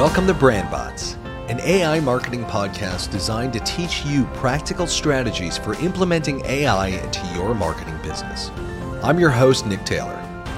Welcome to BrandBots, an AI marketing podcast designed to teach you practical strategies for implementing AI into your marketing business. I'm your host, Nick Taylor.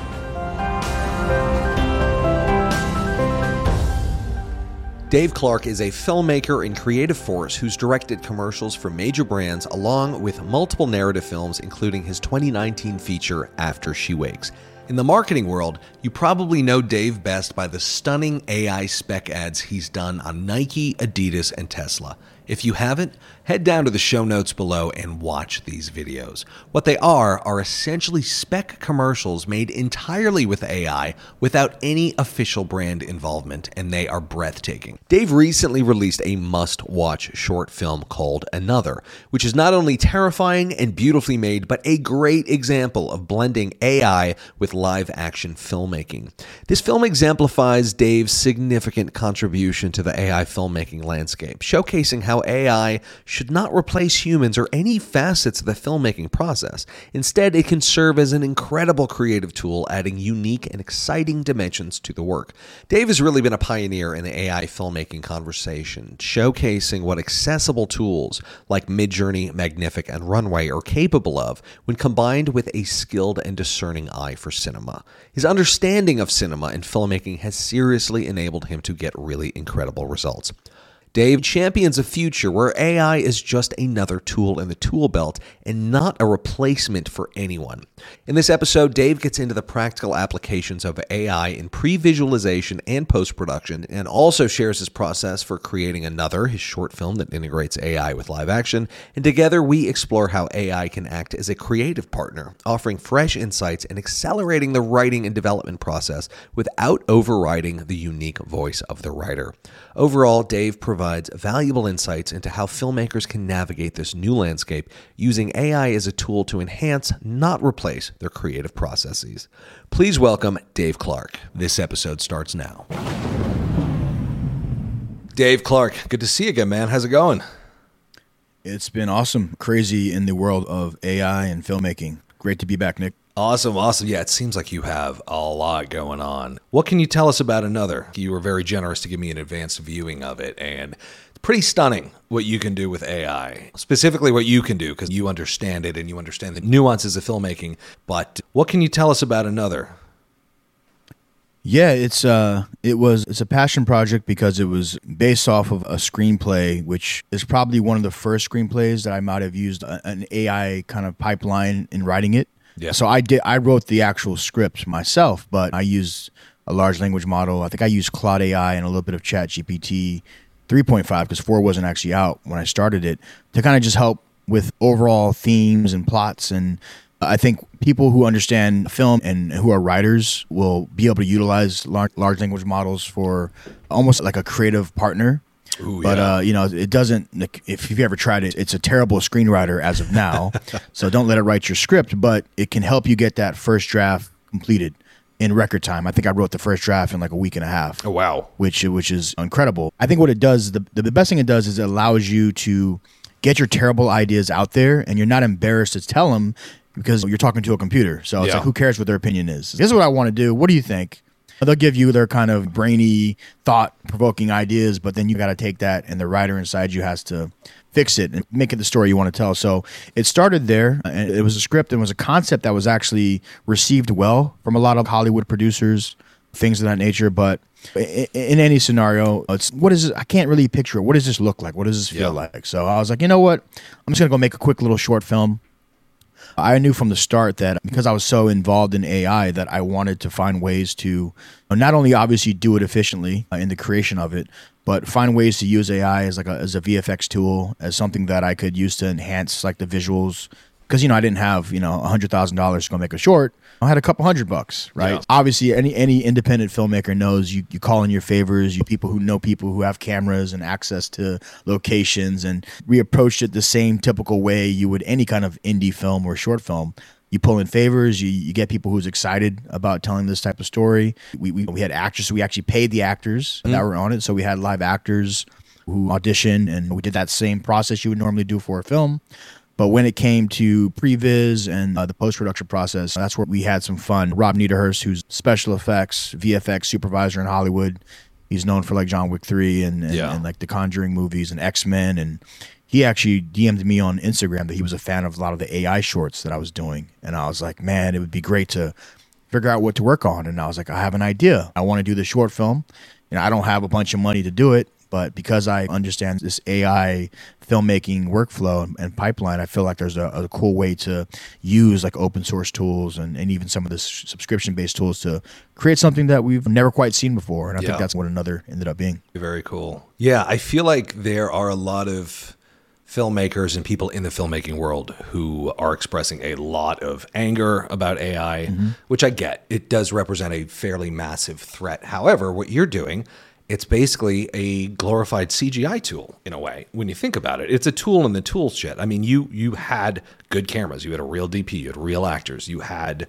Dave Clark is a filmmaker and creative force who's directed commercials for major brands along with multiple narrative films, including his 2019 feature, After She Wakes. In the marketing world, you probably know Dave best by the stunning AI spec ads he's done on Nike, Adidas, and Tesla. If you haven't, head down to the show notes below and watch these videos. What they are essentially spec commercials made entirely with AI without any official brand involvement, and they are breathtaking. Dave recently released a must-watch short film called Another, which is not only terrifying and beautifully made, but a great example of blending AI with live-action filmmaking. This film exemplifies Dave's significant contribution to the AI filmmaking landscape, showcasing how AI should not replace humans or any facets of the filmmaking process. Instead, it can serve as an incredible creative tool, adding unique and exciting dimensions to the work. Dave has really been a pioneer in the AI filmmaking conversation, showcasing what accessible tools like Midjourney, Magnific, and Runway are capable of when combined with a skilled and discerning eye for cinema. His understanding of cinema and filmmaking has seriously enabled him to get really incredible results. Dave champions a future where AI is just another tool in the tool belt and not a replacement for anyone. In this episode, Dave gets into the practical applications of AI in pre-visualization and post-production, and also shares his process for creating Another, his short film that integrates AI with live action. And together we explore how AI can act as a creative partner, offering fresh insights and accelerating the writing and development process without overriding the unique voice of the writer. Overall, Dave provides valuable insights into how filmmakers can navigate this new landscape using AI as a tool to enhance, not replace, their creative processes. Please welcome Dave Clark. This episode starts now. Dave Clark, good to see you again, man. How's it going? It's been awesome. Crazy in the world of AI and filmmaking. Great to be back, Nick. Awesome. Yeah, it seems like you have a lot going on. What can you tell us about Another? You were very generous to give me an advanced viewing of it, and it's pretty stunning what you can do with AI. Specifically what you can do, because you understand it and you understand the nuances of filmmaking. But what can you tell us about Another? Yeah, it's a passion project because it was based off of a screenplay, which is probably one of the first screenplays that I might have used an AI kind of pipeline in writing it. Yeah. So I wrote the actual script myself, but I used a large language model. I think I used Claude AI and a little bit of ChatGPT 3.5 because 4 wasn't actually out when I started it, to kind of just help with overall themes and plots. And I think people who understand film and who are writers will be able to utilize large language models for almost like a creative partner. Ooh, but yeah. It doesn't. If you've ever tried it, it's a terrible screenwriter as of now. So don't let it write your script. But it can help you get that first draft completed in record time. I think I wrote the first draft in like a week and a half. Oh wow! Which is incredible. I think what it does, the best thing it does is it allows you to get your terrible ideas out there, and you're not embarrassed to tell them because you're talking to a computer. So it's like, who cares what their opinion is? This is what I want to do. What do you think? They'll give you their kind of brainy, thought-provoking ideas, but then you got to take that, and the writer inside you has to fix it and make it the story you want to tell. So it started there, and it was a script and was a concept that was actually received well from a lot of Hollywood producers, things of that nature. But in any scenario, what is it? I can't really picture it. What does this look like? What does this feel like? So I was like, you know what? I'm just going to go make a quick little short film. I knew from the start that because I was so involved in AI that I wanted to find ways to not only obviously do it efficiently in the creation of it, but find ways to use AI as a VFX tool, as something that I could use to enhance like the visuals. Because I didn't have $100,000 to go make a short. I had a couple $100, right? Yeah. Obviously, any independent filmmaker knows you call in your favors, you people who have cameras and access to locations, and we approached it the same typical way you would any kind of indie film or short film. You pull in favors, you get people who's excited about telling this type of story. We had actors, so we actually paid the actors that were on it. So we had live actors who auditioned, and we did that same process you would normally do for a film. But when it came to previs and the post-production process, that's where we had some fun. Rob Niederhurst, who's special effects, VFX supervisor in Hollywood, He's known for like John Wick 3 and like the Conjuring movies and X-Men. And he actually DM'd me on Instagram that he was a fan of a lot of the AI shorts that I was doing. And I was like, man, it would be great to figure out what to work on. And I was like, I have an idea. I want to do the short film. And I don't have a bunch of money to do it, but because I understand this AI filmmaking workflow and pipeline, I feel like there's a cool way to use like open source tools and even some of the subscription-based tools to create something that we've never quite seen before. And I think that's what Another ended up being. Very cool. Yeah, I feel like there are a lot of filmmakers and people in the filmmaking world who are expressing a lot of anger about AI, which I get. It does represent a fairly massive threat. However, what you're doing, it's basically a glorified CGI tool in a way. When you think about it, it's a tool in the tool shed. I mean, you had good cameras, you had a real DP, you had real actors, you had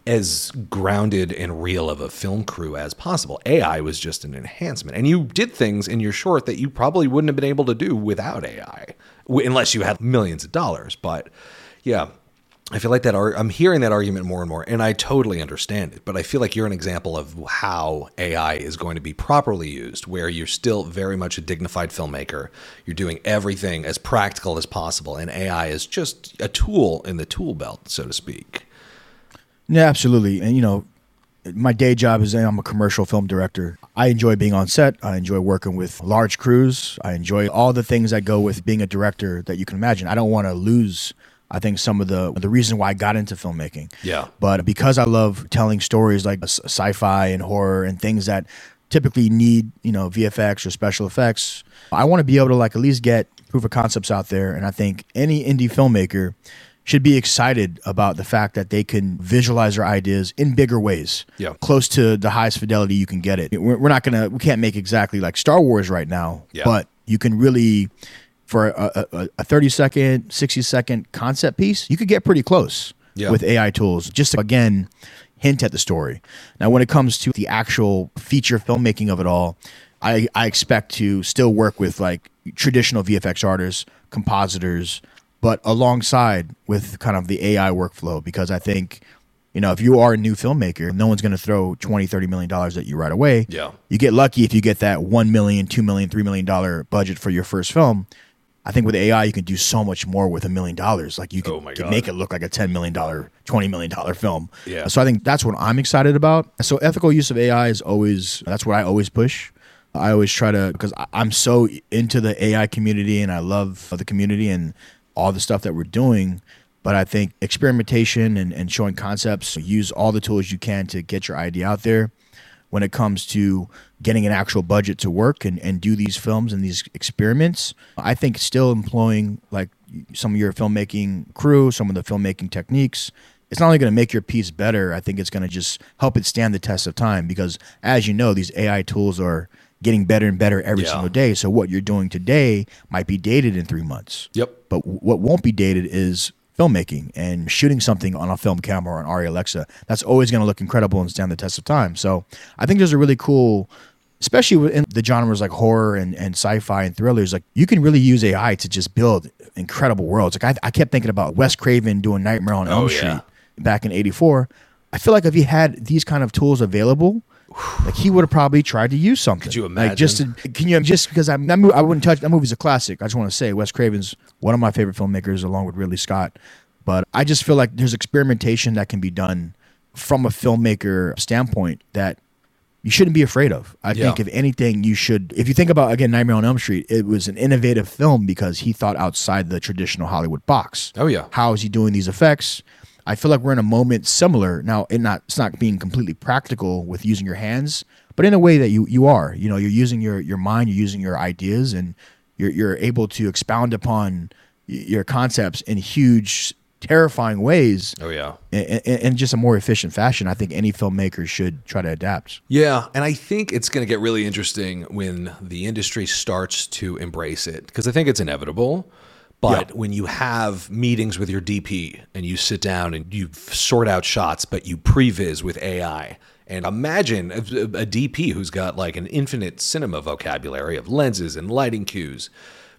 as grounded and real of a film crew as possible. AI was just an enhancement. And you did things in your short that you probably wouldn't have been able to do without AI, unless you had millions of dollars. But yeah, I feel like I'm hearing that argument more and more, and I totally understand it. But I feel like you're an example of how AI is going to be properly used, where you're still very much a dignified filmmaker. You're doing everything as practical as possible, and AI is just a tool in the tool belt, so to speak. Yeah, absolutely. And, my day job is I'm a commercial film director. I enjoy being on set. I enjoy working with large crews. I enjoy all the things that go with being a director that you can imagine. I don't want to lose, I think, some of the reason why I got into filmmaking. Yeah. But because I love telling stories like sci-fi and horror and things that typically need, VFX or special effects, I want to be able to like at least get proof of concepts out there. And I think any indie filmmaker should be excited about the fact that they can visualize their ideas in bigger ways, close to the highest fidelity you can get it. We can't make exactly like Star Wars right now, but you can really, for a 30-second, 60-second concept piece, you could get pretty close with AI tools, just to, again, hint at the story. Now, when it comes to the actual feature filmmaking of it all, I expect to still work with like traditional VFX artists, compositors, but alongside with kind of the AI workflow, because I think, if you are a new filmmaker, no one's going to throw $20, $30 million at you right away. Yeah. You get lucky if you get that $1 million, $2 million, $3 million budget for your first film. I think with AI, you can do so much more with $1 million. Like you can make it look like a $10 million, $20 million film. Yeah. So I think that's what I'm excited about. So ethical use of AI that's what I always push. I always try to, because I'm so into the AI community and I love the community and all the stuff that we're doing. But I think experimentation and showing concepts, use all the tools you can to get your idea out there. When it comes to getting an actual budget to work and do these films and these experiments, I think still employing like some of your filmmaking crew, some of the filmmaking techniques, it's not only going to make your piece better, I think it's going to just help it stand the test of time. Because as you know, these AI tools are getting better and better every single day. So what you're doing today might be dated in 3 months. Yep. But what won't be dated is filmmaking and shooting something on a film camera or an Arri Alexa. That's always going to look incredible and stand the test of time. So I think there's a really cool, especially in the genres like horror and sci-fi and thrillers, like you can really use AI to just build incredible worlds. Like I kept thinking about Wes Craven doing Nightmare on Elm Street back in '84. I feel like if he had these kind of tools available, like he would have probably tried to use something. Could you imagine? Like just because I wouldn't touch that movie's a classic. I just want to say Wes Craven's one of my favorite filmmakers, along with Ridley Scott. But I just feel like there's experimentation that can be done from a filmmaker standpoint that you shouldn't be afraid of. I think if anything, if you think about, again, Nightmare on Elm Street, it was an innovative film because he thought outside the traditional Hollywood box. Oh yeah. How is he doing these effects? I feel like we're in a moment similar now. It's not being completely practical with using your hands, but in a way that you are. You're using your mind, you're using your ideas, and you're able to expound upon your concepts in huge, terrifying ways. Oh yeah, in just a more efficient fashion. I think any filmmaker should try to adapt. Yeah, and I think it's going to get really interesting when the industry starts to embrace it, because I think it's inevitable. But when you have meetings with your DP and you sit down and you sort out shots, but you previs with AI, and imagine a DP who's got like an infinite cinema vocabulary of lenses and lighting cues,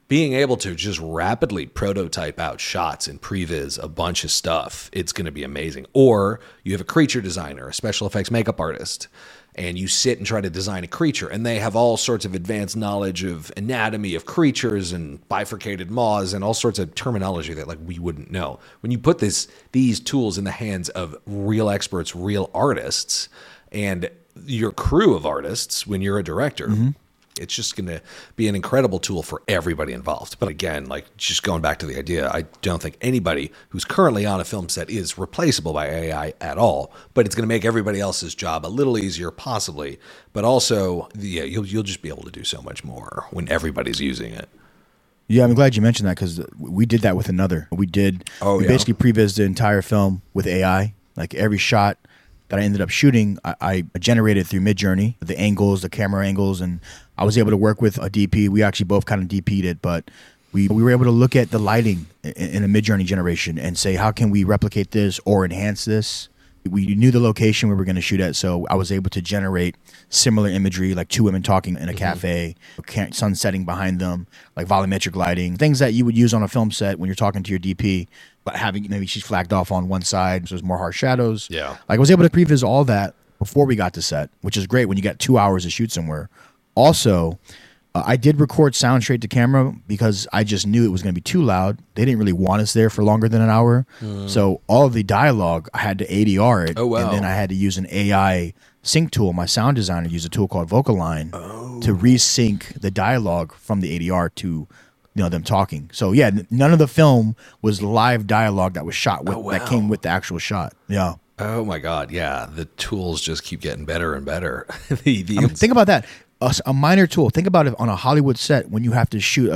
being able to just rapidly prototype out shots in previs, a bunch of stuff, it's going to be amazing. Or you have a creature designer, a special effects makeup artist, and you sit and try to design a creature, and they have all sorts of advanced knowledge of anatomy of creatures and bifurcated maws and all sorts of terminology that like we wouldn't know. When you put these tools in the hands of real experts, real artists, and your crew of artists, when you're a director, it's just going to be an incredible tool for everybody involved. But again, like just going back to the idea, I don't think anybody who's currently on a film set is replaceable by AI at all. But it's going to make everybody else's job a little easier, possibly. But also, yeah, you'll just be able to do so much more when everybody's using it. Yeah, I'm glad you mentioned that because we did that with another. We basically previs the entire film with AI, like every shot that I ended up shooting, I generated through Midjourney, the angles, the camera angles, and I was able to work with a DP. We actually both kind of DP'd it, but we were able to look at the lighting in a Midjourney generation and say, how can we replicate this or enhance this? We knew the location we were going to shoot at, so I was able to generate similar imagery, like two women talking in a cafe, sun setting behind them, like volumetric lighting, things that you would use on a film set when you're talking to your DP, but having maybe she's flagged off on one side, so there's more harsh shadows. Yeah. Like I was able to previs all that before we got to set, which is great when you got 2 hours to shoot somewhere. Also, I did record sound straight to camera because I just knew it was going to be too loud. They didn't really want us there for longer than an hour. So all of the dialogue, I had to ADR it. Oh, wow. And then I had to use an AI sync tool. My sound designer used a tool called Vocaline to resync the dialogue from the ADR to them talking. So yeah, none of the film was live dialogue that was shot with that came with the actual shot. Yeah. Oh my God. Yeah. The tools just keep getting better and better. Think about that. A minor tool. Think about it on a Hollywood set when you have to shoot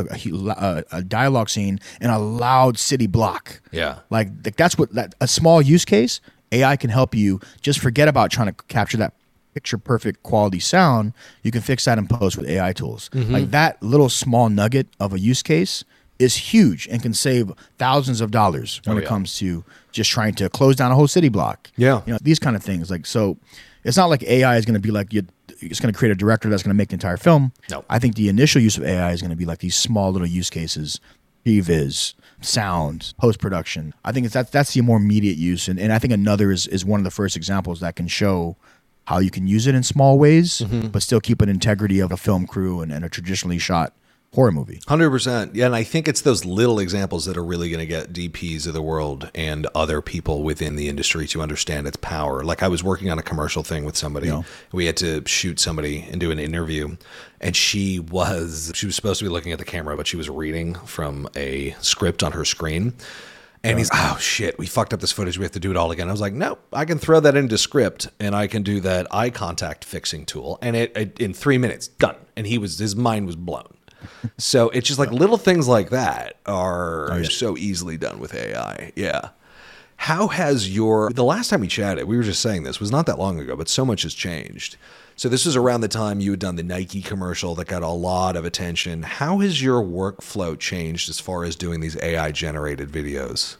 a dialogue scene in a loud city block. Yeah. Like that's a small use case. AI can help you. Just forget about trying to capture that picture perfect quality sound. You can fix that in post with AI tools. Like that little small nugget of a use case is huge and can save thousands of dollars when it comes to just trying to close down a whole city block. Yeah. These kind of things. Like, so it's not like AI is going to be like it's going to create a director that's going to make the entire film. No. I think the initial use of AI is going to be like these small little use cases, previs, sound, post-production. I think that's the more immediate use. And I think another is one of the first examples that can show how you can use it in small ways, but still keep an integrity of a film crew and a traditionally shot horror movie. 100%. Yeah, and I think it's those little examples that are really going to get DPs of the world and other people within the industry to understand its power. Like I was working on a commercial thing with somebody. Yeah. We had to shoot somebody and do an interview, and she was supposed to be looking at the camera, but she was reading from a script on her screen. And he's, oh shit, we fucked up this footage. We have to do it all again. I was like, no, I can throw that into script and I can do that eye contact fixing tool. And it in 3 minutes, done. And his mind was blown. So it's just like little things like that are so easily done with AI. Yeah. How has the last time we chatted, we were just saying this was not that long ago, but so much has changed. So this was around the time you had done the Nike commercial that got a lot of attention. How has your workflow changed as far as doing these AI generated videos?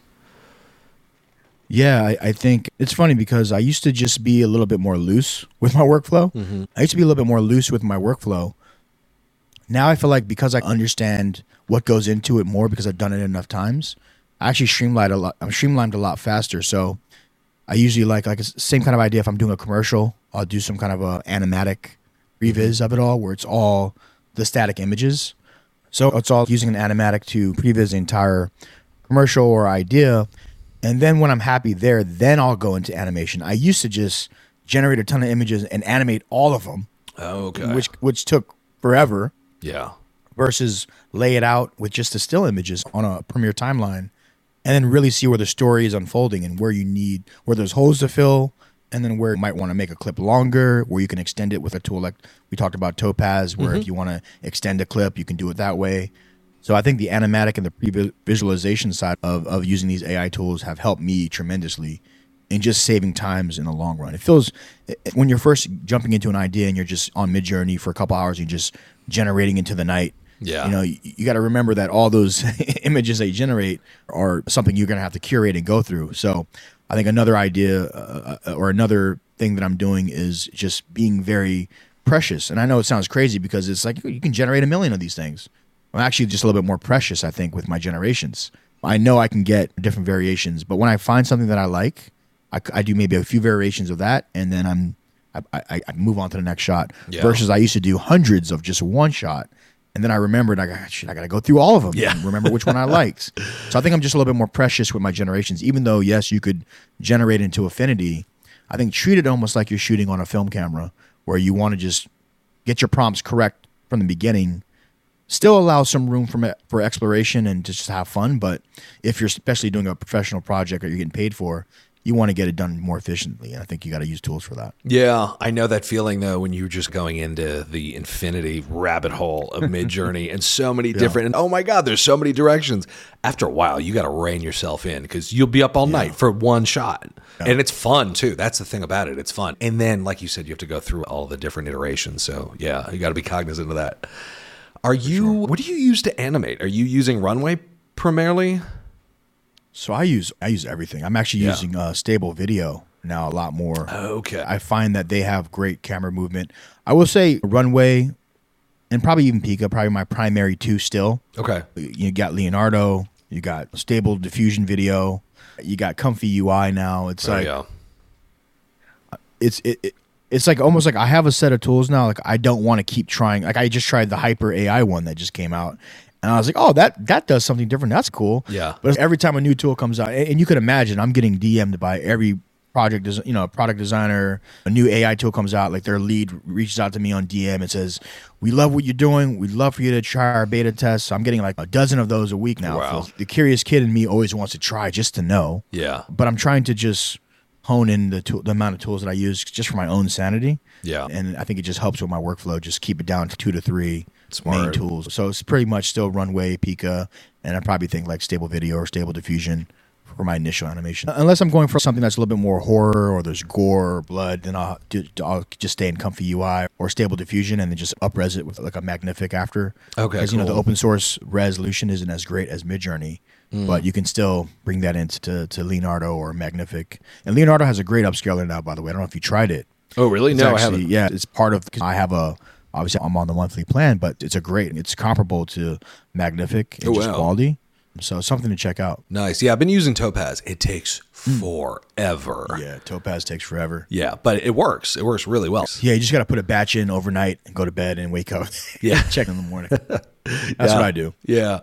Yeah, I think it's funny because I used to just be a little bit more loose with my workflow. I used to be a little bit more loose with my workflow. Now I feel like because I understand what goes into it more because I've done it enough times, I actually streamlined a lot. I'm streamlined a lot faster. So I usually like same kind of idea. If I'm doing a commercial, I'll do some kind of a animatic previs of it all where it's all the static images. So it's all using an animatic to previs the entire commercial or idea. And then when I'm happy there, then I'll go into animation. I used to just generate a ton of images and animate all of them. Oh, okay. Which took forever. Yeah. Versus lay it out with just the still images on a Premiere timeline and then really see where the story is unfolding and where there's holes to fill and then where you might want to make a clip longer, where you can extend it with a tool like we talked about Topaz, where if you want to extend a clip, you can do it that way. So I think the animatic and the pre-visualization side of using these AI tools have helped me tremendously in just saving times in the long run. It feels, when you're first jumping into an idea and you're just on Midjourney for a couple hours, you're just generating into the night. Yeah. You got to remember that all those images that you generate are something you're going to have to curate and go through. So I think another idea or another thing that I'm doing is just being very precious. And I know it sounds crazy because it's like you can generate 1 million of these things. I'm actually just a little bit more precious, I think, with my generations. I know I can get different variations, but when I find something that I like, I do maybe a few variations of that, and then I move on to the next shot. Yeah. Versus I used to do hundreds of just one shot, and then I remembered I got to go through all of them and remember which one I liked. So I think I'm just a little bit more precious with my generations, even though, yes, you could generate into Affinity. I think treat it almost like you're shooting on a film camera where you want to just get your prompts correct from the beginning. Still allow some room for exploration and just have fun. But if you're especially doing a professional project that you're getting paid for, you want to get it done more efficiently. And I think you got to use tools for that. Yeah, I know that feeling, though, when you're just going into the infinity rabbit hole of Midjourney and so many different, and oh my God, there's so many directions. After a while, you got to rein yourself in because you'll be up all night for one shot. Yeah. And it's fun, too. That's the thing about it. It's fun. And then, like you said, you have to go through all the different iterations. So, yeah, you got to be cognizant of that. What do you use to animate? Are you using Runway primarily? So I use everything. I'm actually using Stable Video now a lot more. Okay. I find that they have great camera movement. I will say Runway and probably even Pika, probably my primary two still. Okay. You got Leonardo, you got Stable Diffusion Video, you got Comfy UI now. It's it's like almost like I have a set of tools now. Like I don't want to keep trying. Like I just tried the Hyper AI one that just came out. And I was like, oh, that does something different. That's cool. Yeah. But every time a new tool comes out, and you could imagine, I'm getting DM'd by every product designer. A new AI tool comes out, like their lead reaches out to me on DM and says, "We love what you're doing. We'd love for you to try our beta test." So I'm getting like a dozen of those a week now. Wow. The curious kid in me always wants to try just to know. Yeah. But I'm trying to just hone in the amount of tools that I use just for my own sanity. Yeah. And I think it just helps with my workflow. Just keep it down to 2 to 3. Smart. Main tools. So it's pretty much still Runway, Pika, and I probably think like Stable Video or Stable Diffusion for my initial animation. Unless I'm going for something that's a little bit more horror or there's gore or blood, then I'll just stay in Comfy UI or Stable Diffusion and then just up-res it with like a Magnific after. Okay, because the open source resolution isn't as great as Midjourney, but you can still bring that into Leonardo or Magnific. And Leonardo has a great upscaler now, by the way. I don't know if you tried it. Oh, really? No, I haven't. Yeah, it's part of. I have obviously I'm on the monthly plan, but it's comparable to Magnific in just quality. So something to check out. Nice. Yeah, I've been using Topaz. It takes forever. Yeah, Topaz takes forever. Yeah, but it works. It works really well. Yeah, you just got to put a batch in overnight and go to bed and wake up. Yeah. Check in the morning. That's what I do. Yeah.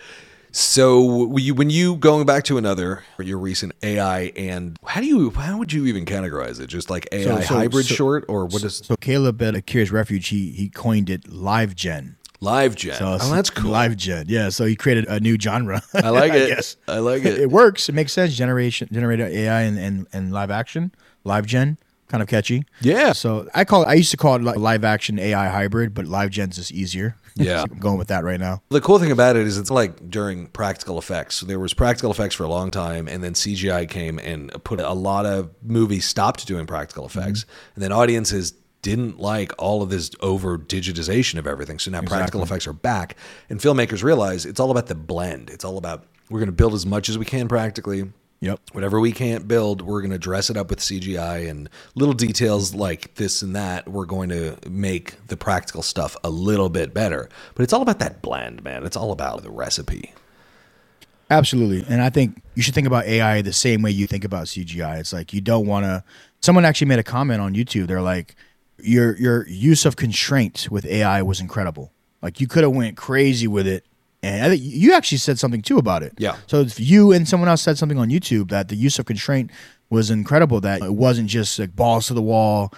So when you going back to your recent AI, and how would you even categorize it? Just like AI hybrid short, or what is? So Caleb at Curious Refuge, he coined it Live Gen. Live Gen. So that's cool. Live Gen. Yeah. So he created a new genre. I like it. Yes. I like it. It works. It makes sense. Generated AI and live action. Live Gen. Kind of catchy. Yeah. So I used to call it like live action AI hybrid, but Live Gen's just easier. Yeah. So I'm going with that right now. The cool thing about it is it's like during practical effects. There was practical effects for a long time, and then CGI came and put a lot of movies stopped doing practical effects, and then audiences didn't like all of this over digitization of everything. So now practical effects are back, and filmmakers realize it's all about the blend. It's all about we're going to build as much as we can practically. Yep. Whatever we can't build, we're going to dress it up with CGI and little details like this and that. We're going to make the practical stuff a little bit better. But it's all about that blend, man. It's all about the recipe. Absolutely. And I think you should think about AI the same way you think about CGI. It's like you don't want to... Someone actually made a comment on YouTube. They're like, your use of constraint with AI was incredible. Like you could have went crazy with it. And I think you actually said something too about it. Yeah. So if you and someone else said something on YouTube that the use of constraint was incredible, that it wasn't just like balls to the wall,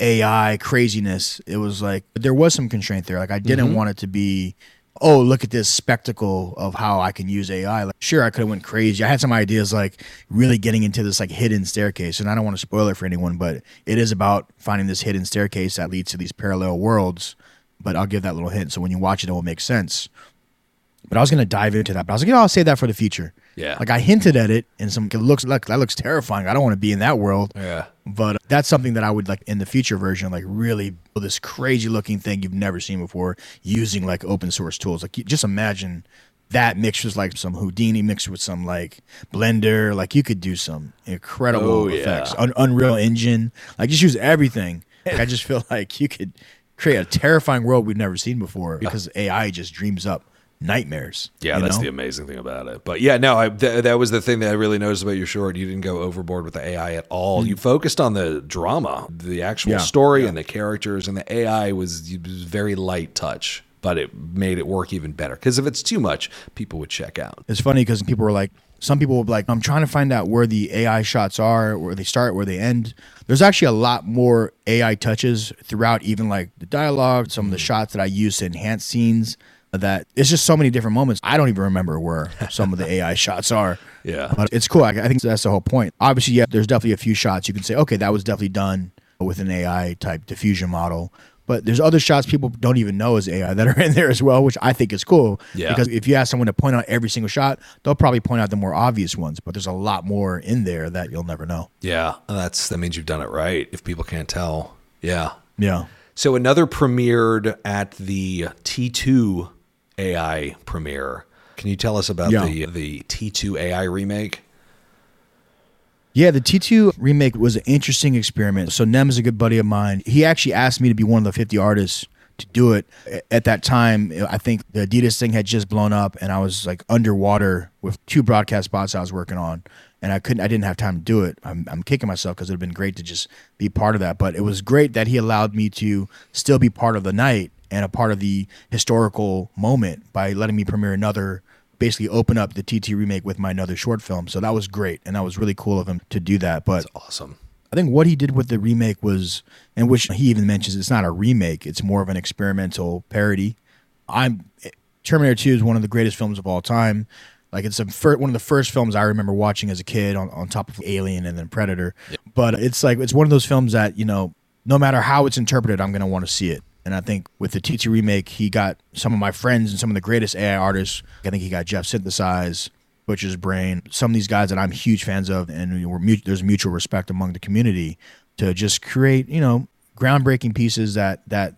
AI craziness. It was like there was some constraint there. Like I didn't want it to be, oh, look at this spectacle of how I can use AI. Like, sure, I could have went crazy. I had some ideas like really getting into this like hidden staircase. And I don't want to spoil it for anyone, but it is about finding this hidden staircase that leads to these parallel worlds. But I'll give that little hint. So when you watch it, it will make sense. But I was going to dive into that. But I was like, I'll save that for the future. Yeah. Like I hinted at it and that looks terrifying. I don't want to be in that world. Yeah. But that's something that I would like in the future version, like really build this crazy looking thing you've never seen before using like open source tools. Like you just imagine that mixed with like some Houdini mixed with some like Blender. Like you could do some incredible effects. Unreal Engine. Like just use everything. Like, I just feel like you could create a terrifying world we've never seen before because AI just dreams up nightmares. Yeah, that's the amazing thing about it. But yeah, no, that was the thing that I really noticed about your short. You didn't go overboard with the AI at all. You focused on the drama, the actual story and the characters, and the AI was very light touch. But it made it work even better. Because if it's too much, people would check out. It's funny because people were like, some people will be like, I'm trying to find out where the AI shots are, where they start, where they end. There's actually a lot more AI touches throughout, even like the dialogue, some of the shots that I use to enhance scenes. That it's just so many different moments. I don't even remember where some of the AI shots are. Yeah. But it's cool. I think that's the whole point. Obviously, yeah, there's definitely a few shots you can say, okay, that was definitely done with an AI type diffusion model. But there's other shots people don't even know is AI that are in there as well, which I think is cool. Yeah. Because if you ask someone to point out every single shot, they'll probably point out the more obvious ones. But there's a lot more in there that you'll never know. Yeah. That means you've done it right if people can't tell. Yeah. Yeah. So another premiered at the T2 AI premiere. Can you tell us about the T2 AI remake? Yeah, the T2 remake was an interesting experiment. So Nem is a good buddy of mine. He actually asked me to be one of the 50 artists to do it. At that time, I think the Adidas thing had just blown up and I was like underwater with 2 broadcast spots I was working on. And I didn't have time to do it. I'm kicking myself because it would have been great to just be part of that. But it was great that he allowed me to still be part of the night and a part of the historical moment by letting me premiere basically open up the TT remake with my another short film. So that was great. And that was really cool of him to do that. But that's awesome. I think what he did with the remake was, and which he even mentions, it's not a remake. It's more of an experimental parody. Terminator 2 is one of the greatest films of all time. Like it's one of the first films I remember watching as a kid on top of Alien and then Predator. Yep. But it's one of those films that, no matter how it's interpreted, I'm going to want to see it. And I think with the TT remake, he got some of my friends and some of the greatest AI artists. I think he got Jeff Synthesize, Butcher's Brain, some of these guys that I'm huge fans of, and there's mutual respect among the community to just create, groundbreaking pieces that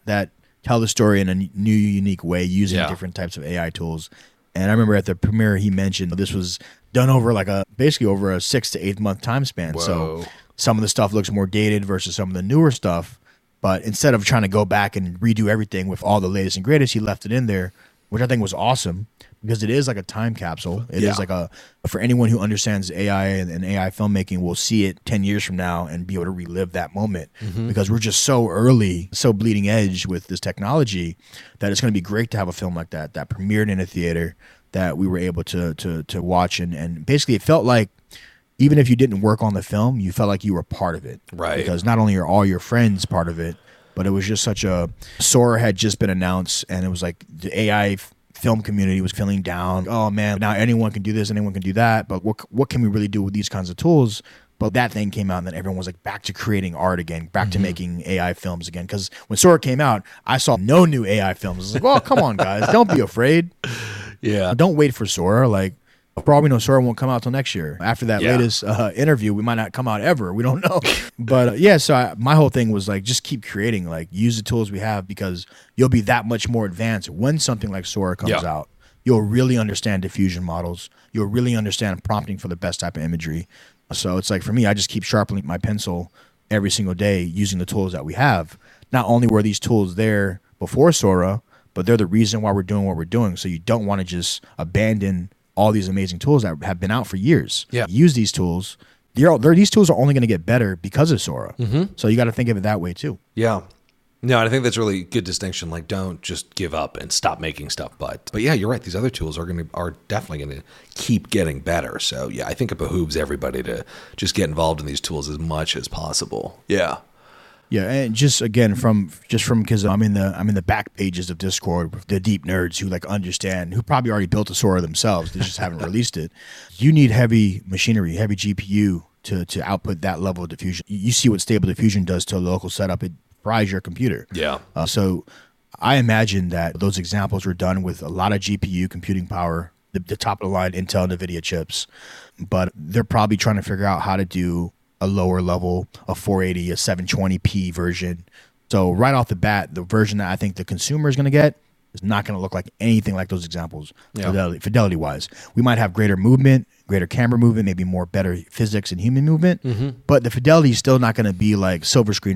tell the story in a new, unique way using different types of AI tools. And I remember at the premiere, he mentioned this was done over basically over a 6 to 8 month time span. Whoa. So some of the stuff looks more dated versus some of the newer stuff. But instead of trying to go back and redo everything with all the latest and greatest, he left it in there, which I think was awesome because it is like a time capsule. It is like for anyone who understands AI and AI filmmaking will see it 10 years from now and be able to relive that moment because we're just so early, so bleeding edge with this technology that it's going to be great to have a film like that premiered in a theater that we were able to watch. And basically it felt like, even if you didn't work on the film, you felt like you were part of it. Right. Because not only are all your friends part of it, but it was just Sora had just been announced, and it was like the AI film community was feeling down. Oh, man, now anyone can do this, anyone can do that. But what can we really do with these kinds of tools? But that thing came out, and then everyone was like back to creating art again, back to making AI films again. Because when Sora came out, I saw no new AI films. I was like, oh, come on, guys. Don't be afraid. Yeah. Don't wait for Sora. Probably no Sora won't come out till next year. After that latest interview, we might not come out ever. We don't know. But so my whole thing was just keep creating, use the tools we have because you'll be that much more advanced when something like Sora comes out. You'll really understand diffusion models. You'll really understand prompting for the best type of imagery. So it's for me, I just keep sharpening my pencil every single day using the tools that we have. Not only were these tools there before Sora, but they're the reason why we're doing what we're doing. So you don't want to just abandon all these amazing tools that have been out for years. Yeah. Use these tools. These tools are only going to get better because of Sora. So you got to think of it that way too. Yeah. No, I think that's a really good distinction. Don't just give up and stop making stuff. But yeah, you're right. These other tools are definitely going to keep getting better. So yeah, I think it behooves everybody to just get involved in these tools as much as possible. Yeah. Yeah, and just again from because I'm in the back pages of Discord with the deep nerds who understand, who probably already built a Sora themselves, they just haven't released it. You need heavy machinery, heavy GPU to output that level of diffusion. You see what Stable Diffusion does to a local setup; it fries your computer. Yeah. So I imagine that those examples were done with a lot of GPU computing power, the top of the line Intel and NVIDIA chips, but they're probably trying to figure out how to do a lower level, a 480, a 720p version. So right off the bat, the version that I think the consumer is going to get is not going to look like anything like those examples, fidelity wise. We might have greater movement, greater camera movement, maybe more better physics and human movement, but the fidelity is still not going to be like silver screen ready.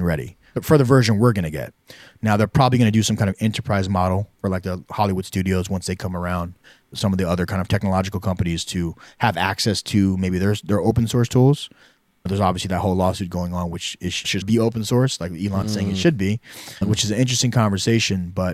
for the version we're going to get. Now, they're probably going to do some kind of enterprise model for like the Hollywood studios once they come around, some of the other kind of technological companies to have access to maybe their open source tools. There's obviously that whole lawsuit going on, which it should be open source, like Elon's saying it should be, which is an interesting conversation. But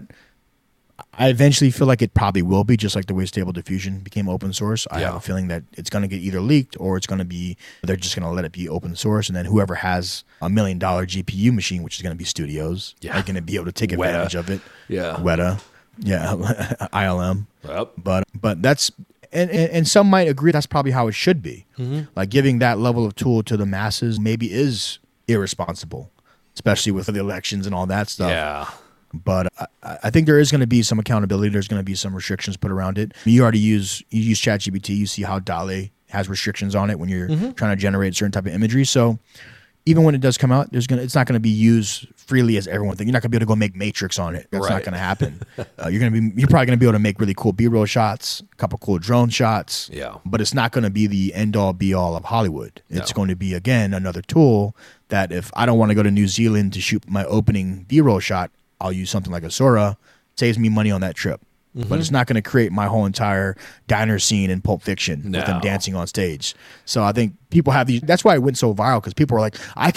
I eventually feel like it probably will be, just like the way Stable Diffusion became open source. I have a feeling that it's going to get either leaked or it's going to be, they're just going to let it be open source. And then whoever has $1 million GPU machine, which is going to be studios, are going to be able to take advantage of it. Yeah. Weta. Yeah. ILM. Yep. But that's, and some might agree that's probably how it should be. Like giving that level of tool to the masses maybe is irresponsible, especially with the elections and all that stuff. Yeah. But I think there is going to be some accountability. There's going to be some restrictions put around it. You use ChatGPT. You see how DALL-E has restrictions on it when you're trying to generate certain type of imagery. So even when it does come out, it's not going to be used freely as everyone thinks. You're not going to be able to go make Matrix on it. That's not going to happen. You're probably going to be able to make really cool B-roll shots, a couple cool drone shots. Yeah. But it's not going to be the end-all, be-all of Hollywood. It's going to be, again, another tool that if I don't want to go to New Zealand to shoot my opening B-roll shot, I'll use something like a Sora. Saves me money on that trip. But it's not going to create my whole entire diner scene in Pulp Fiction with them dancing on stage. So I think people have these. That's why it went so viral, because people were like, I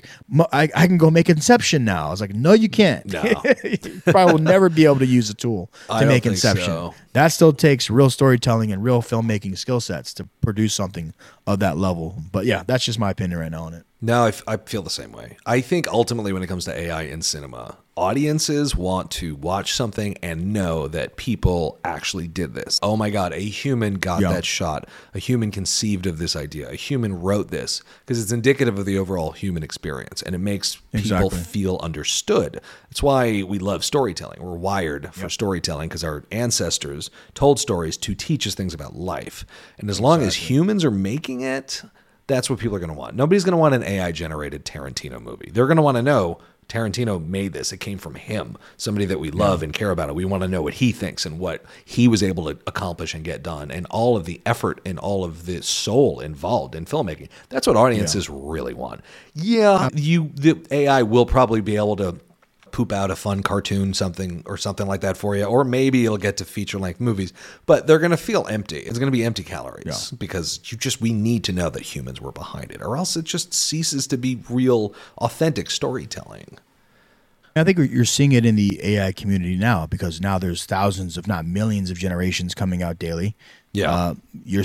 can go make Inception now. I was like, no, you can't. No. You probably will never be able to use a tool to make Inception. So. That still takes real storytelling and real filmmaking skill sets to produce something of that level. But yeah, that's just my opinion right now on it. No, I feel the same way. I think ultimately when it comes to AI in cinema, audiences want to watch something and know that people actually did this. Oh my God, a human got that shot. A human conceived of this idea. A human wrote this, because it's indicative of the overall human experience, and it makes people feel understood. That's why we love storytelling. We're wired for storytelling because our ancestors told stories to teach us things about life. And as long as humans are making it, that's what people are going to want. Nobody's going to want an AI-generated Tarantino movie. They're going to want to know Tarantino made this. It came from him, somebody that we love and care about. And we want to know what he thinks and what he was able to accomplish and get done, and all of the effort and all of the soul involved in filmmaking. That's what audiences really want. Yeah, the AI will probably be able to poop out a fun cartoon something like that for you, or maybe it'll get to feature-length movies, but they're going to feel empty. It's going to be empty calories because we need to know that humans were behind it, or else it just ceases to be real, authentic storytelling. I think you're seeing it in the AI community now, because now there's thousands, if not millions, of generations coming out daily. Yeah,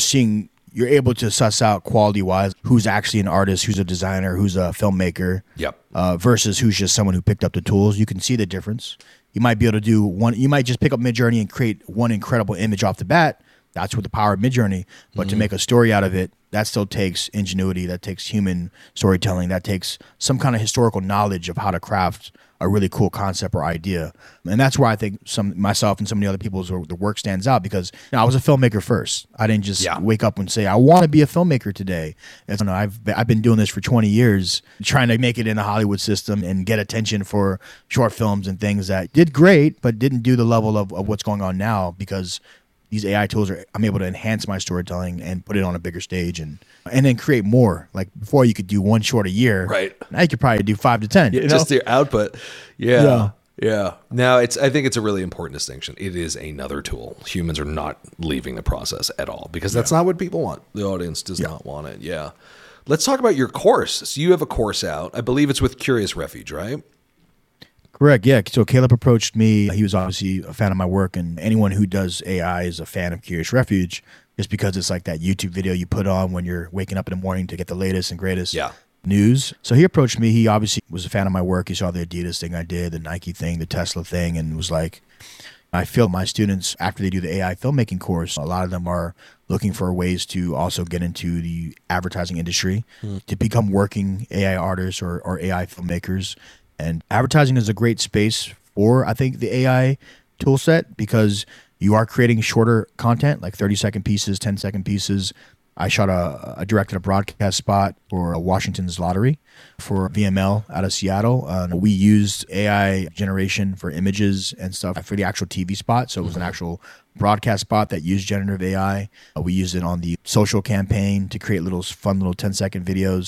you're able to suss out quality-wise who's actually an artist, who's a designer, who's a filmmaker, versus who's just someone who picked up the tools. You can see the difference. You might be able to do one. You might just pick up Midjourney and create one incredible image off the bat. That's with the power of Midjourney. But to make a story out of it, that still takes ingenuity. That takes human storytelling. That takes some kind of historical knowledge of how to craft a really cool concept or idea. And that's where I think myself and some of the other people's the work stands out, because I was a filmmaker first. I didn't just wake up and say, I want to be a filmmaker today. I've been doing this for 20 years, trying to make it in the Hollywood system and get attention for short films and things that did great, but didn't do the level of what's going on now, because these AI tools I'm able to enhance my storytelling and put it on a bigger stage and then create more. Like before, you could do one short a year. Right. Now you could probably do 5 to 10. Just your output. Yeah. Now I think it's a really important distinction. It is another tool. Humans are not leaving the process at all, because that's not what people want. The audience does not want it. Yeah. Let's talk about your course. So you have a course out. I believe it's with Curious Refuge, right? Correct, yeah. So Caleb approached me. He was obviously a fan of my work, and anyone who does AI is a fan of Curious Refuge, just because it's like that YouTube video you put on when you're waking up in the morning to get the latest and greatest news. So he approached me. He obviously was a fan of my work. He saw the Adidas thing I did, the Nike thing, the Tesla thing, and was like, I feel my students, after they do the AI filmmaking course, a lot of them are looking for ways to also get into the advertising industry, to become working AI artists or AI filmmakers. And advertising is a great space for, I think, the AI tool set, because you are creating shorter content, like 30-second pieces, 10-second pieces. I directed a broadcast spot for Washington's lottery for VML out of Seattle. We used AI generation for images and stuff for the actual TV spot. So it was an actual broadcast spot that used generative AI. We used it on the social campaign to create fun little 10-second videos.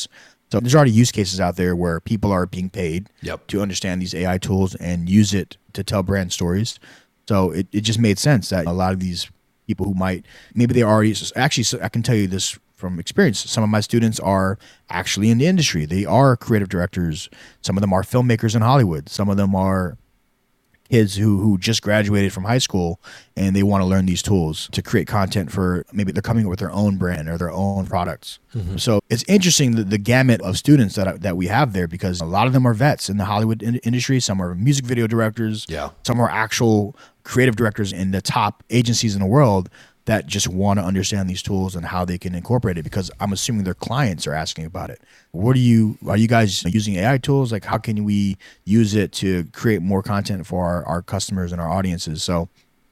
So there's already use cases out there where people are being paid Yep. to understand these AI tools and use it to tell brand stories. So it just made sense that a lot of these people who maybe they already, actually, so I can tell you this from experience. Some of my students are actually in the industry. They are creative directors. Some of them are filmmakers in Hollywood. Some of them are kids who just graduated from high school and they want to learn these tools to create content for, maybe they're coming up with their own brand or their own products. So it's interesting the gamut of students that we have there, because a lot of them are vets in the Hollywood industry. Some are music video directors. Yeah. Some are actual creative directors in the top agencies in the world that just want to understand these tools and how they can incorporate it, because I'm assuming their clients are asking about it. Are you guys using AI tools? Like, how can we use it to create more content for our customers and our audiences? So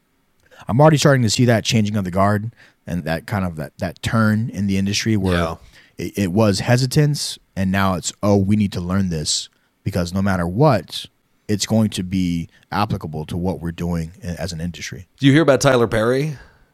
I'm already starting to see that changing of the guard and that kind of that turn in the industry where it was hesitance and now it's, oh, we need to learn this, because no matter what, it's going to be applicable to what we're doing as an industry. Do you hear about Tyler Perry?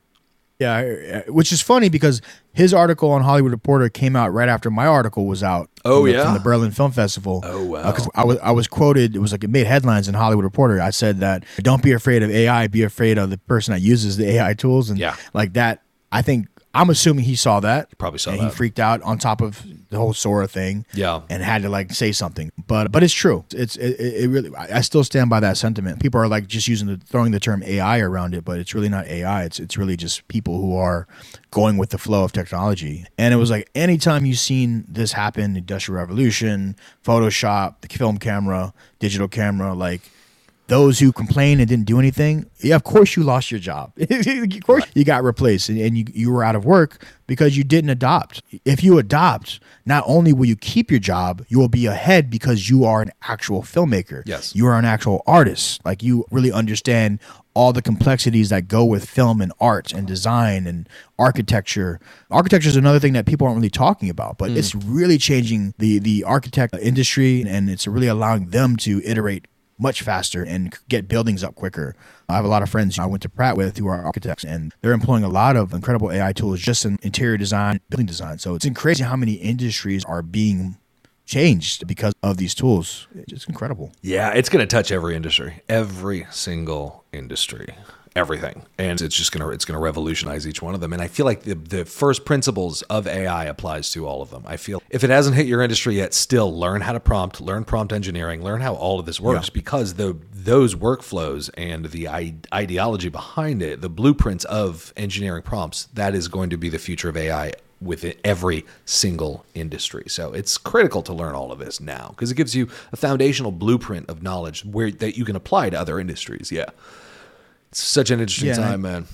Yeah, which is funny because his article on Hollywood Reporter came out right after my article was out. Oh, from the Berlin Film Festival. Oh, wow. Because I was quoted. It was like it made headlines in Hollywood Reporter. I said that don't be afraid of AI, be afraid of the person that uses the AI tools, and like that. I think I'm assuming he saw that. He probably saw and that. He freaked out on top of the whole Sora thing. Yeah. And had to like say something. But it's true. It really, I still stand by that sentiment. People are like just throwing the term AI around it, but it's really not AI. It's really just people who are going with the flow of technology. And it was like anytime you've seen this happen, the Industrial Revolution, Photoshop, the film camera, digital camera, like those who complained and didn't do anything, yeah, of course you lost your job. Of course you got replaced and you were out of work because you didn't adopt. If you adopt, not only will you keep your job, you will be ahead because you are an actual filmmaker. Yes. You are an actual artist. Like you really understand all the complexities that go with film and art and design and architecture. Architecture is another thing that people aren't really talking about, but it's really changing the architect industry, and it's really allowing them to iterate much faster and get buildings up quicker. I have a lot of friends I went to Pratt with who are architects, and they're employing a lot of incredible AI tools just in interior design, building design. So it's crazy how many industries are being changed because of these tools. It's incredible. Yeah, it's going to touch every industry, every single industry, everything. And it's going to revolutionize each one of them. And I feel like the first principles of AI applies to all of them. I feel if it hasn't hit your industry yet, still learn how to prompt, learn prompt engineering, learn how all of this works, because those workflows and the ideology behind it, the blueprints of engineering prompts, that is going to be the future of AI within every single industry. So it's critical to learn all of this now because it gives you a foundational blueprint of knowledge that you can apply to other industries. Yeah. It's such an interesting time, man.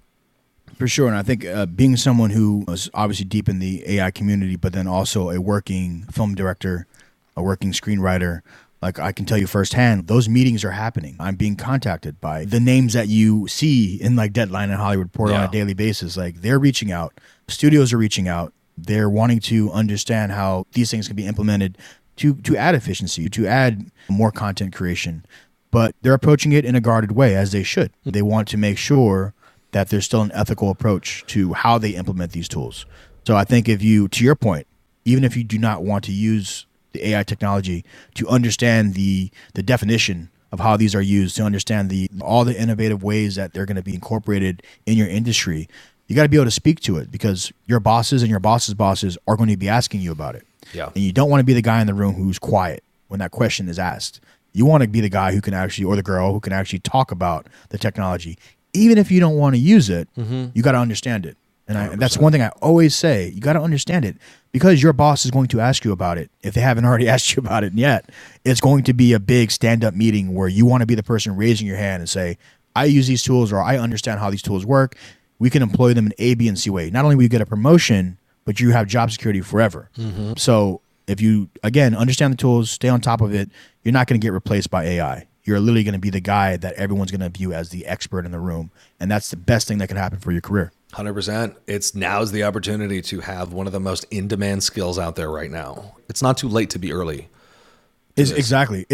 For sure. And I think being someone who was obviously deep in the AI community, but then also a working film director, a working screenwriter, like I can tell you firsthand, those meetings are happening. I'm being contacted by the names that you see in like Deadline and Hollywood Reporter on a daily basis. Like they're reaching out. Studios are reaching out. They're wanting to understand how these things can be implemented to add efficiency, to add more content creation. But they're approaching it in a guarded way, as they should. They want to make sure that there's still an ethical approach to how they implement these tools. So I think if you, to your point, even if you do not want to use the AI technology, to understand the definition of how these are used, to understand all the innovative ways that they're going to be incorporated in your industry, you got to be able to speak to it because your bosses and your boss's bosses are going to be asking you about it. Yeah. And you don't want to be the guy in the room who's quiet when that question is asked. You want to be the guy who can actually, or the girl who can actually talk about the technology. Even if you don't want to use it, you got to understand it. And that's one thing I always say. You got to understand it because your boss is going to ask you about it. If they haven't already asked you about it yet, it's going to be a big stand-up meeting where you want to be the person raising your hand and say, I use these tools or I understand how these tools work. We can employ them in A, B, and C way. Not only will you get a promotion, but you have job security forever. So if you, again, understand the tools, stay on top of it, you're not going to get replaced by AI. You're literally going to be the guy that everyone's going to view as the expert in the room. And that's the best thing that can happen for your career. 100%. Now's the opportunity to have one of the most in-demand skills out there right now. It's not too late to be early. Exactly.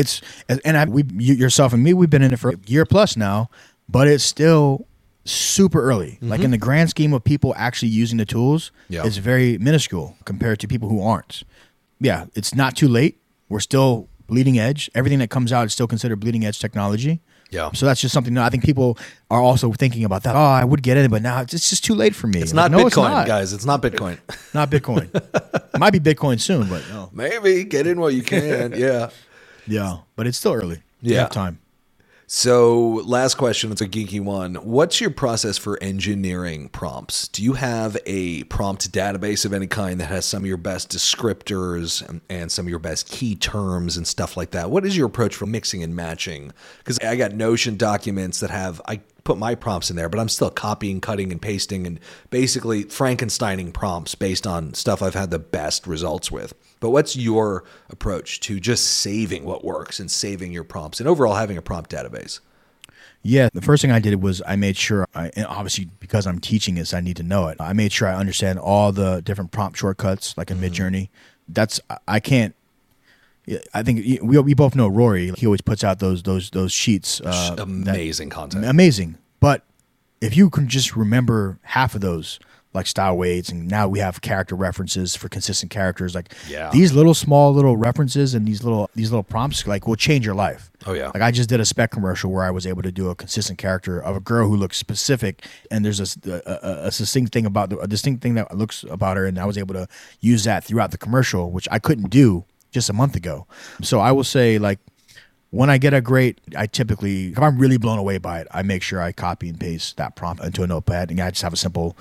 Yourself and me, we've been in it for a year plus now, but it's still super early. Like in the grand scheme of people actually using the tools, it's very minuscule compared to people who aren't. yeah, it's not too late. We're still bleeding edge. Everything that comes out is still considered bleeding edge technology. Yeah. So that's just something that I think people are also thinking about that. Oh, I would get it, but now it's just too late for me. It's not Bitcoin, guys. It's not Bitcoin. Not Bitcoin. It might be Bitcoin soon, but no. Maybe. Get in while you can. Yeah. Yeah. But it's still early. You have time. So last question, it's a geeky one. What's your process for engineering prompts? Do you have a prompt database of any kind that has some of your best descriptors and some of your best key terms and stuff like that? What is your approach for mixing and matching? Because I got Notion documents that I put my prompts in there, but I'm still copying, cutting, and pasting and basically Frankensteining prompts based on stuff I've had the best results with. But what's your approach to just saving what works and saving your prompts and overall having a prompt database? Yeah, the first thing I did was I made sure, and obviously because I'm teaching this, I need to know it. I made sure I understand all the different prompt shortcuts, like in Midjourney. I think we both know Rory. He always puts out those sheets. Amazing content. Amazing. But if you can just remember half of those, like style weights, and now we have character references for consistent characters. Like these small little references and these little prompts will change your life. Oh yeah. Like I just did a spec commercial where I was able to do a consistent character of a girl who looks specific, and there's a distinct thing that looks about her, and I was able to use that throughout the commercial, which I couldn't do just a month ago. So I will say, like, when I get I typically, if I'm really blown away by it, I make sure I copy and paste that prompt into a notepad, and I just have a simple,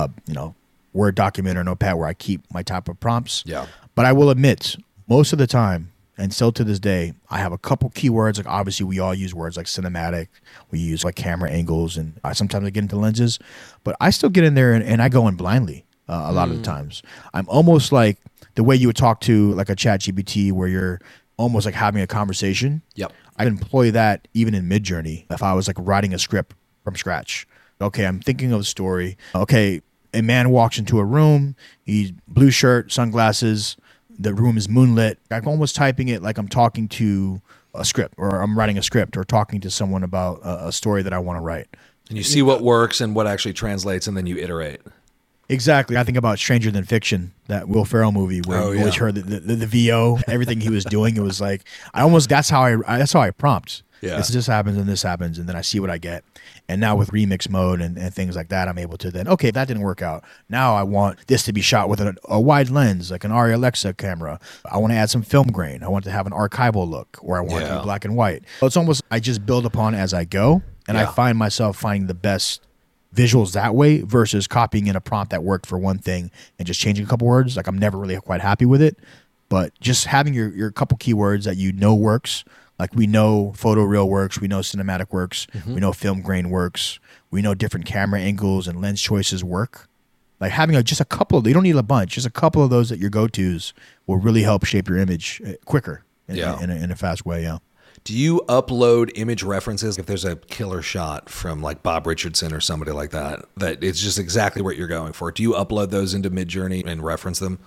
Word document or notepad where I keep my type of prompts. Yeah. But I will admit, most of the time, and still to this day, I have a couple keywords. Like obviously, we all use words like cinematic. We use like camera angles, and sometimes I get into lenses. But I still get in there and I go in blindly a lot of the times. I'm almost like the way you would talk to like a ChatGPT, where you're almost like having a conversation. Yep. I employ that even in Midjourney. If I was like writing a script from scratch, okay, I'm thinking of a story. Okay, a man walks into a room. He's blue shirt, sunglasses. The room is moonlit. I'm almost typing it like I'm talking to a script, or I'm writing a script, or talking to someone about a story that I want to write. And you see what works and what actually translates, and then you iterate. Exactly. I think about Stranger Than Fiction, that Will Ferrell movie where you always heard the VO, everything he was doing. It was like, that's how I prompt. Yeah. This happens and this happens, and then I see what I get. And now with remix mode and things like that, I'm able to then, okay, that didn't work out. Now I want this to be shot with a wide lens, like an Arri Alexa camera. I want to add some film grain. I want to have an archival look, or I want it to be black and white. So it's almost, I just build upon as I go, and I find myself finding the best visuals that way versus copying in a prompt that worked for one thing and just changing a couple words. Like I'm never really quite happy with it, but just having your couple keywords that works. Like we know photoreal works, we know cinematic works, we know film grain works, we know different camera angles and lens choices work. Like having just a couple, you don't need a bunch, just a couple of those that your go-tos will really help shape your image quicker in a fast way. Yeah. Do you upload image references if there's a killer shot from like Bob Richardson or somebody like that it's just exactly what you're going for? Do you upload those into Midjourney and reference them?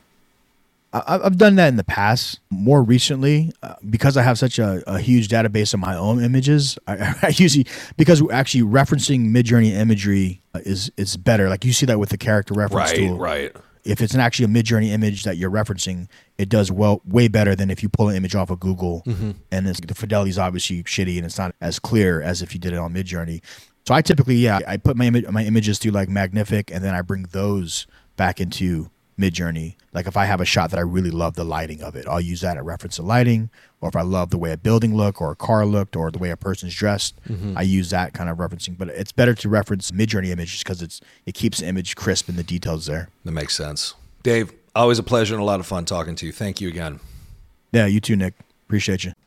I've done that in the past. More recently, because I have such a huge database of my own images, I usually, because actually referencing Midjourney imagery is better. Like you see that with the character reference tool. Right. If it's actually a Midjourney image that you're referencing, it does way better than if you pull an image off of Google, and the fidelity is obviously shitty and it's not as clear as if you did it on Midjourney. So I typically, I put my images through like Magnific, and then I bring those back into Midjourney. Like if I have a shot that I really love the lighting of it, I'll use that to reference the lighting. Or if I love the way a building looked, or a car looked, or the way a person's dressed, I use that kind of referencing. But it's better to reference Midjourney images because it keeps the image crisp and the details there. That makes sense. Dave, always a pleasure and a lot of fun talking to you. Thank you again. Yeah, you too, Nick. Appreciate you.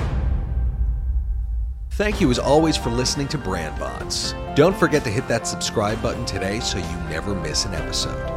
Thank you as always for listening to BrandBots. Don't forget to hit that subscribe button today so you never miss an episode.